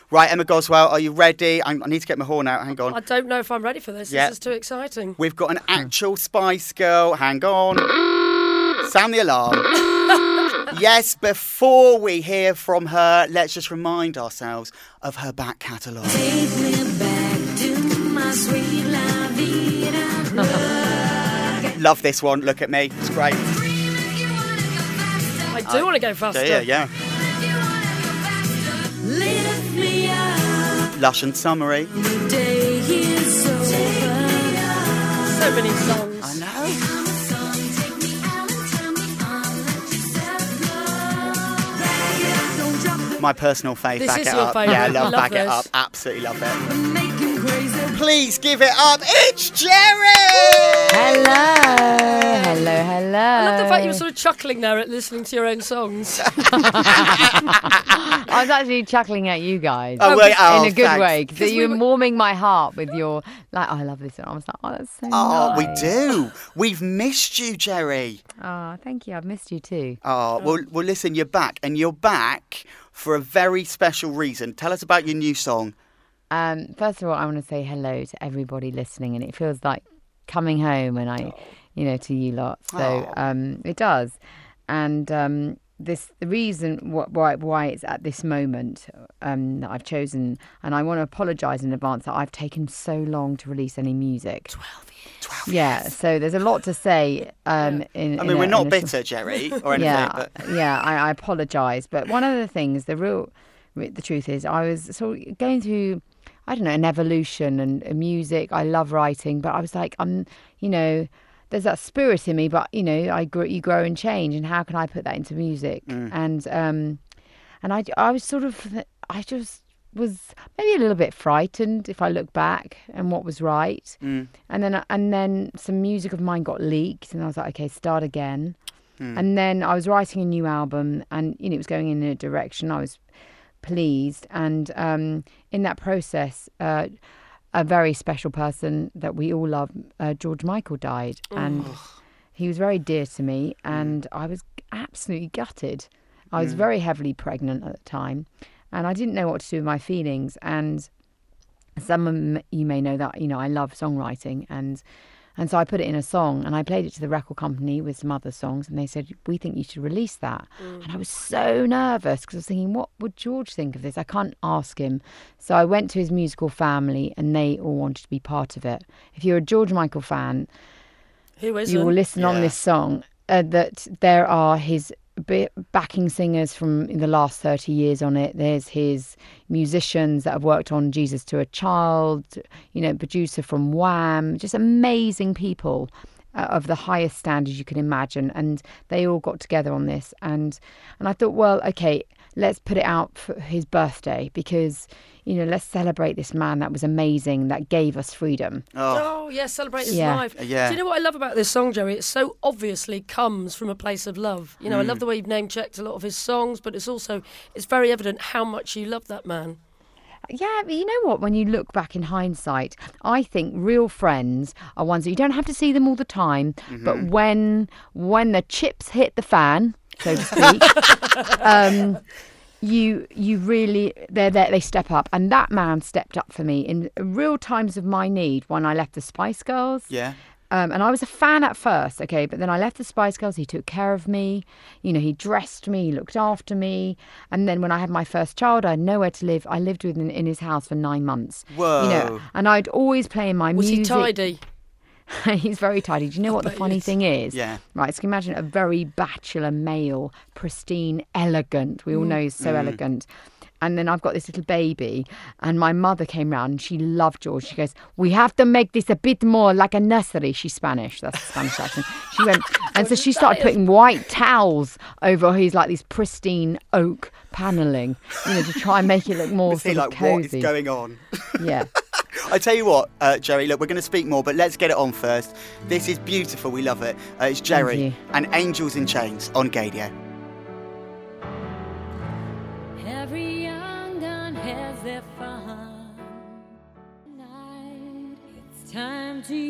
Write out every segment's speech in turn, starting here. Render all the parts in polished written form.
Right, Emma Goswell, are you ready? I need to get my horn out. Hang on. I don't know if I'm ready for this. Yeah. This is too exciting. We've got an actual Spice Girl. Hang on. Sound the alarm. Yes, before we hear from her, let's just remind ourselves of her back catalogue. Take me back to my sweet La Vida. Love this one. Look at me. It's great. I do want to go faster. Yeah. Lift me up. Lush and Summery. The day is over. So many songs. I know. My personal fave, This Back is It your Up. favourite. Yeah, I love Love Back It this. Up. Absolutely love it. Making crazy. Please give it up. It's Jerry! Hello. I love the fact you were sort of chuckling there at listening to your own songs. I was actually chuckling at you guys Oh, wait, in a good thanks. way because you were warming my heart with your I love this one. I was like, oh, that's so Oh, nice. we do. We've missed you, Jerry. Oh, thank you. I've missed you too. Oh, well, listen, you're back. And you're back for a very special reason. Tell us about your new song. First of all, I want to say hello to everybody listening, and it feels like coming home, and to you lot. So it does, and the reason why it's at this moment that I've chosen, and I want to apologise in advance that I've taken so long to release any music. 12 years. Yeah, so there's a lot to say. We're not bitter, Jerry, or anything. I apologise. But one of the things, the truth is, I was sort of going through, I don't know, an evolution and music. I love writing, but I was like, there's that spirit in me, but you grow and change, and how can I put that into music? And I was I just was maybe a little bit frightened if I look back and what was right. And then some music of mine got leaked, and I was like, okay, start again. And then I was writing a new album, and it was going in a direction. I was pleased, and in that process, a very special person that we all love, George Michael, died, and he was very dear to me, and I was absolutely gutted. I was very heavily pregnant at the time, and I didn't know what to do with my feelings. And some of you may know that I love songwriting, and so I put it in a song, and I played it to the record company with some other songs, and they said, we think you should release that. And I was so nervous because I was thinking, what would George think of this? I can't ask him. So I went to his musical family, and they all wanted to be part of it. If you're a George Michael fan, Who isn't? you will listen on this song, that there are his backing singers from the last 30 years on it. There's his musicians that have worked on Jesus to a Child, producer from Wham, just amazing people of the highest standards you can imagine, and they all got together on this, and I thought, well, okay, let's put it out for his birthday, because let's celebrate this man that was amazing, that gave us freedom. Oh yes, celebrate his life. Yeah. Do you know what I love about this song, Jerry? It so obviously comes from a place of love. I love the way you've name-checked a lot of his songs, but it's very evident how much you love that man. Yeah, but you know what? When you look back in hindsight, I think real friends are ones that you don't have to see them all the time, but when the chips hit the fan, so to speak, you really, they step up. And that man stepped up for me in real times of my need when I left the Spice Girls. Yeah. And I was a fan at first, okay, but then I left the Spice Girls. He took care of me, he dressed me, he looked after me. And then when I had my first child, I had nowhere to live. I lived with him in his house for 9 months. Whoa. And I'd always play in my music. Was he tidy? He's very tidy. Do you know what the funny thing is? Yeah. Right, so you can imagine a very bachelor male, pristine, elegant. We all know he's so elegant. And then I've got this little baby, and my mother came round and she loved George. She goes, we have to make this a bit more like a nursery. She's Spanish. That's a Spanish accent. She went, and so she started putting white towels over his these pristine oak panelling, to try and make it look more sort of cozy. What is going on? Yeah. I tell you what, Jerry, look, we're going to speak more, but let's get it on first. This is beautiful. We love it. It's Jerry and Angels in Chains on Gadio. Every young gun has their fun. Night, it's time to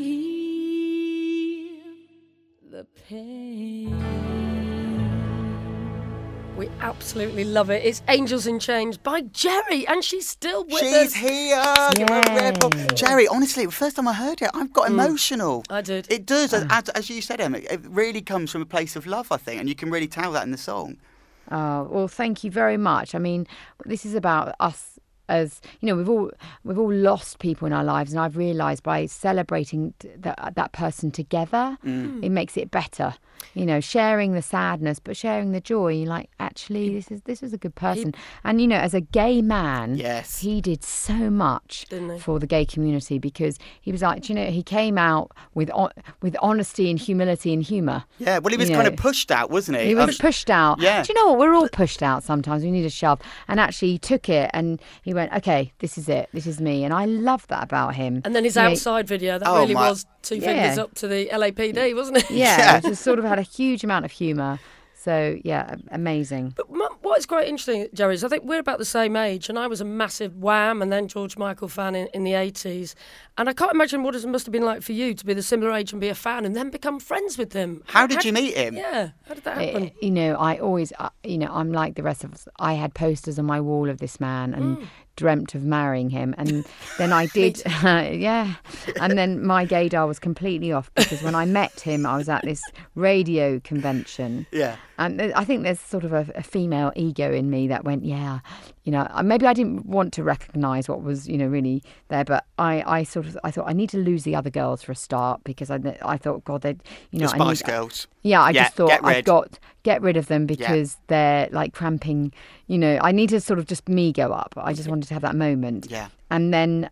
heal the pain. We absolutely love it. It's Angels in Chains by Jerry, and she's still with us. She's here. Give her a red ball. Jerry, honestly, the first time I heard it, I've got emotional. I did. It does, as you said, Emma. It really comes from a place of love, I think, and you can really tell that in the song. Oh, well, thank you very much. I mean, this is about us. As you know, we've all lost people in our lives, and I've realised by celebrating that person together, it makes it better. You know, sharing the sadness, but sharing the joy. You're like, actually, this is a good person. And you know, as a gay man, yes, he did so much for the gay community, because he was like, you know, he came out with honesty and humility and humour. Yeah, well, he was kind of pushed out, wasn't he? He was pushed out. Yeah. Do you know what? We're all pushed out sometimes. We need a shove. And actually, he took it and he went, okay, this is it. This is me. And I love that about him. And then his outside video, that really was two fingers up to the LAPD, wasn't it? Yeah, it just sort of had a huge amount of humour. So, yeah, amazing. But what's quite interesting, Jerry, is I think we're about the same age, and I was a massive Wham and then George Michael fan in the 80s. And I can't imagine what it must have been like for you to be the similar age and be a fan and then become friends with him. How did you meet him? Yeah, how did that happen? You know, I always, you know, I'm like the rest of us. I had posters on my wall of this man and dreamt of marrying him, and then I did. Yeah, and then my gaydar was completely off, because when I met him, I was at this radio convention. Yeah. And I think there's sort of a female ego in me that went, yeah, you know, maybe I didn't want to recognise what was, you know, really there, but I thought I need to lose the other girls for a start, because I thought, God, they, you know, the Spice Girls. Yeah, I just thought get rid of them, because Yeah. they're like cramping. You know, I need to sort of just me go up. I just wanted to have that moment. Yeah. And then,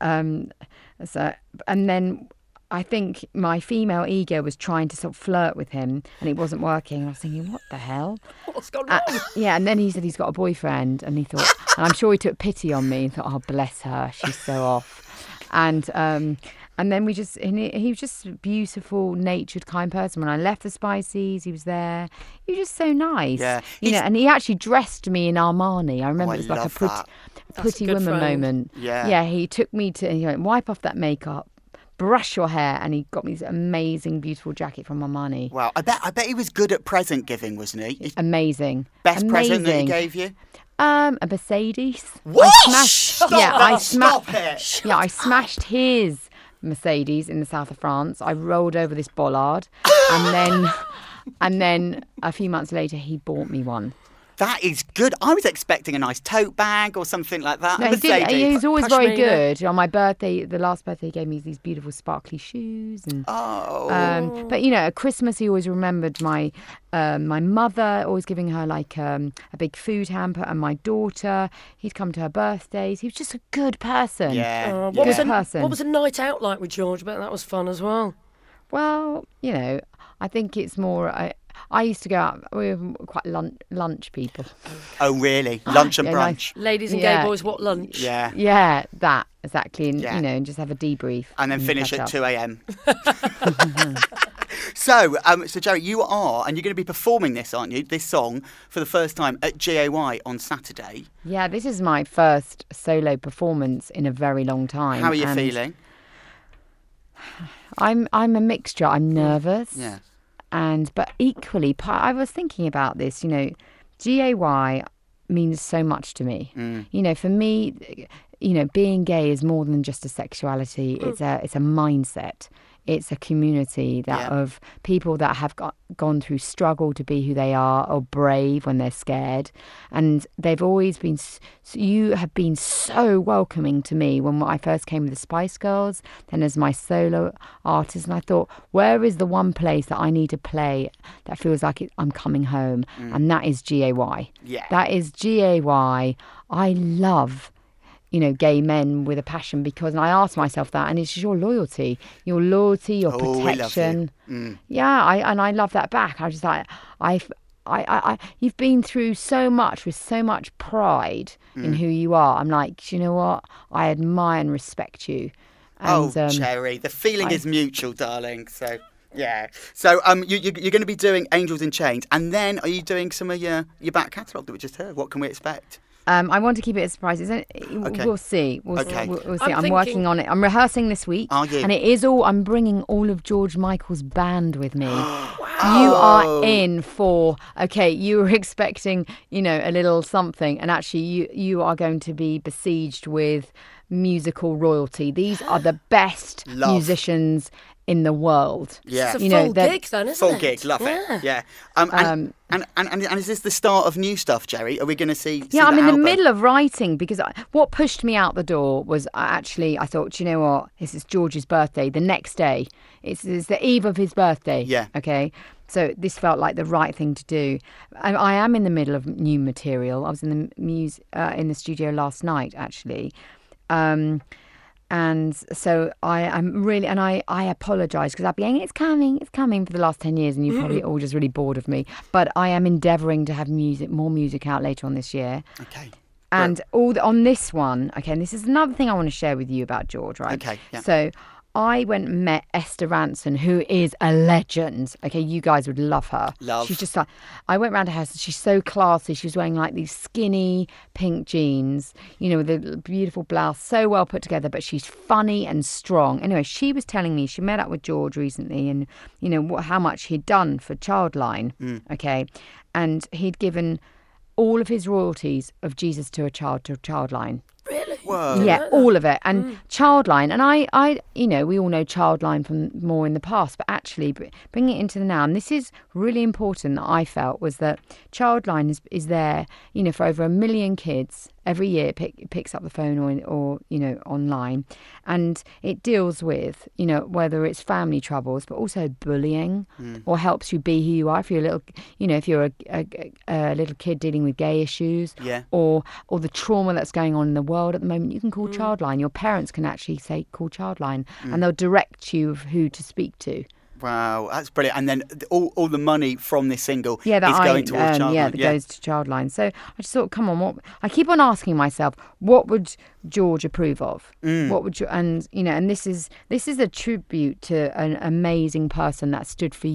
I think my female ego was trying to sort of flirt with him, and it wasn't working. And I was thinking, what the hell? What's gone wrong? Yeah, and then he said he's got a boyfriend, and he thought, and I'm sure he took pity on me and thought, oh, bless her, she's so off. And then he was just a beautiful, natured, kind person. When I left the Spiceys, he was there. He was just so nice. Yeah. You know, and he actually dressed me in Armani. I remember it was like a pretty woman moment. Yeah. Yeah, he took me to, he went, wipe off that makeup, brush your hair, and he got me this amazing, beautiful jacket from Armani. Wow, I bet he was good at present giving, wasn't he? Amazing. Best present that he gave you? A Mercedes. What? I Stop it. Yeah, I smashed his Mercedes in the south of France. I rolled over this bollard, and then a few months later, he bought me one. That is good. I was expecting a nice tote bag or something like that. No, he was always very good. On my birthday, the last birthday, he gave me these beautiful sparkly shoes. And, but, you know, at Christmas, he always remembered my mother, always giving her like a big food hamper, and my daughter. He'd come to her birthdays. He was just a good person. Yeah. What was a night out like with George? I bet that was fun as well. Well, you know, I think it's more... I used to go out. We were quite lunch people. Oh, really? Lunch and brunch. Nice. Ladies and gay boys, what lunch? Yeah. Yeah, that exactly. And you know, and just have a debrief, and then finish at 2 a.m. So, Jerry, you are, and you're going to be performing this, aren't you? This song for the first time at GAY on Saturday. Yeah, this is my first solo performance in a very long time. How are you feeling? I'm a mixture. I'm nervous. Yeah. But equally, I was thinking about this, you know, GAY means so much to me. You know, for me, you know, being gay is more than just a sexuality. It's a mindset. It's a community of people that have gone through struggle to be who they are, or brave when they're scared. And they've always been, you have been so welcoming to me when I first came with the Spice Girls, then as my solo artist. And I thought, where is the one place that I need to play that feels like I'm coming home? And that is GAY. Yeah. That is GAY. I love, you know, gay men with a passion, because, and I asked myself that, and it's your loyalty, your protection. Yeah, I love that back. I was just like, you've been through so much with so much pride in who you are. I'm like, you know what? I admire and respect you. And, Jerry, the feeling is mutual, darling. So. Yeah. So you're going to be doing Angels in Chains, and then are you doing some of your back catalogue that we just heard? What can we expect? I want to keep it a surprise. Okay. We'll see. We'll see. I'm working on it. I'm rehearsing this week. Are you? And I'm bringing all of George Michael's band with me. Wow. You are in for, okay, you were expecting, a little something, and actually you are going to be besieged with musical royalty. These are the best musicians in the world. Yeah. It's a full gig then, isn't it? Full gig, love it. Yeah. And is this the start of new stuff, Jerry? Are we going to see Yeah, I'm the in album? the middle of writing because what pushed me out the door was I thought, do you know what? This is George's birthday. The next day, it's the eve of his birthday. Yeah. Okay. So this felt like the right thing to do. I am in the middle of new material. I was in the studio last night, actually. And so I'm really, and I apologise because I've been saying it's coming for the last 10 years, and you're probably all just really bored of me. But I am endeavouring to have more music out later on this year. Okay. And on this one, okay, and this is another thing I want to share with you about George, right? Okay, yeah. So I went and met Esther Ranson, who is a legend. Okay, you guys would love her. She's just like, I went round to her house. She's so classy. She was wearing like these skinny pink jeans, with a beautiful blouse, so well put together. But she's funny and strong. Anyway, she was telling me she met up with George recently, and how much he'd done for Childline. Okay, and he'd given all of his royalties of Jesus to Childline. Really? Whoa. Yeah, all of it. And Childline, and I we all know Childline from more in the past, but actually bringing it into the now, and this is really important that I felt, was that Childline is there, for over 1 million kids every year. Picks up the phone or online, and it deals with, whether it's family troubles, but also bullying, or helps you be who you are. If you're a little, if you're a little kid dealing with gay issues, or the trauma that's going on in the world at the moment, you can call Childline. Your parents can actually say call Childline, and they'll direct you of who to speak to. Wow, that's brilliant. And then all the money from this single is going towards Childline. Yeah, that goes to Childline. So I just thought, come on, I keep on asking myself, what would George approve of? What would you, and this is a tribute to an amazing person that stood for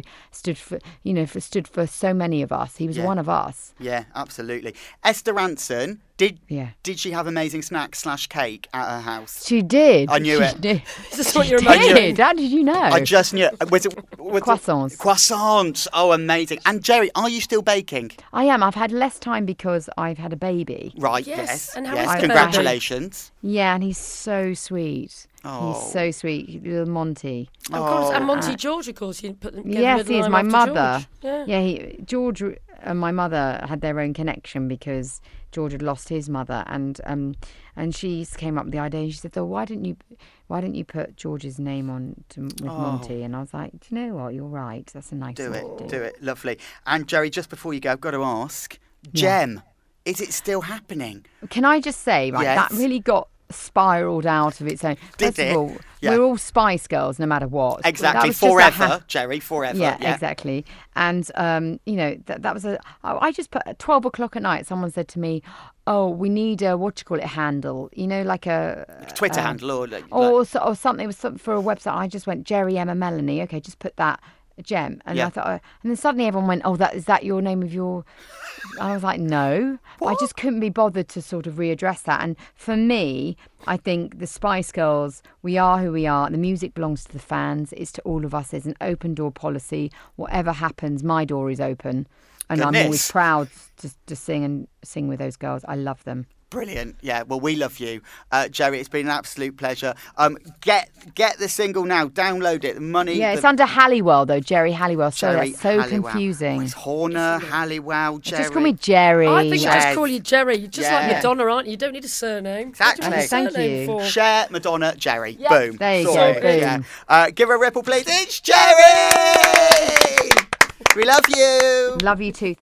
so many of us. He was one of us. Yeah, absolutely. Esther Ranson, did she have amazing snacks / cake at her house? She did. I knew it. Is this what you're imagining? How did you know? I just knew. Was it Croissants. Croissants. Oh, amazing. And Jerry, are you still baking? I am. I've had less time because I've had a baby. Right, Yes. yes. And how yes. is the baby? Congratulations. Yeah, and he's so sweet. Oh. He's so sweet, little Monty. Of course, and Monty George, of course, you put them. Yes, he is my mother. George. Yeah, George and my mother had their own connection because George had lost his mother, and she came up with the idea. She said, "Oh, why didn't you put George's name on with Monty?" And I was like, "Do you know what? You're right. That's a nice Do thing to do." it. Lovely. And Jerry, just before you go, I've got to ask, Gem, is it still happening? Can I just say, right, Yes. that really got spiraled out of its own. Did First it? of all, Yeah. we're all Spice Girls, no matter what. Exactly. That was just Forever, Jerry, forever. Yeah, exactly. And that was I just put at 12 o'clock at night. Someone said to me, "Oh, we need a handle, like a Twitter handle or something. It was something for a website." I just went Jerry Emma Melanie. Okay, just put that Gem. And I thought, and then suddenly everyone went, "Oh, is that your name of your?" And I was like, "No." I just couldn't be bothered to sort of readdress that. And for me, I think the Spice Girls, we are who we are. The music belongs to the fans. It's to all of us. There's an open door policy. Whatever happens, my door is open, and I'm always proud to sing with those girls. I love them. Brilliant. Yeah, well, we love you. Jerry, it's been an absolute pleasure. Get the single now. Download it. It's under Halliwell, though. Jerry Halliwell. So Jerry that's so Halliwell. confusing. Oh, it's Horner, Halliwell, Jerry. Just call me Jerry. I think Yes. I just call you Jerry. You're just like Yeah. Madonna, aren't you? You don't need a surname. Exactly. What do you need a Thank surname you. for? Cher, Madonna, Jerry. Yep. Boom. There you Sorted. go. Boom. Yeah. Give her a ripple, please. It's Jerry! We love you. Love you too.